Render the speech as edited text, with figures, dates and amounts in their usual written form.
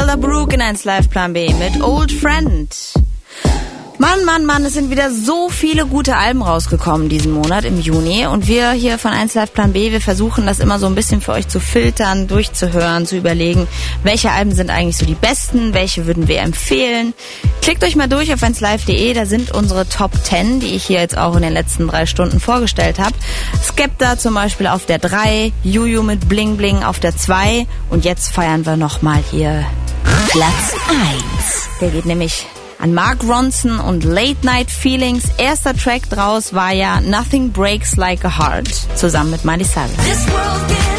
Elderbrook in 1 Live Plan B mit Old Friend. Mann, es sind wieder so viele gute Alben rausgekommen diesen Monat im Juni und wir hier von 1 Live Plan B, wir versuchen das immer so ein bisschen für euch zu filtern, durchzuhören, zu überlegen, welche Alben sind eigentlich so die besten, welche würden wir empfehlen. Klickt euch mal durch auf 1live.de, da sind unsere Top 10, die ich hier jetzt auch in den letzten 3 Stunden vorgestellt habe. Skepta zum Beispiel auf der 3, Juju mit Bling Bling auf der 2 und jetzt feiern wir nochmal hier Platz 1. Der geht nämlich an Mark Ronson und Late Night Feelings. Erster Track draus war ja Nothing Breaks Like a Heart zusammen mit Miley Cyrus.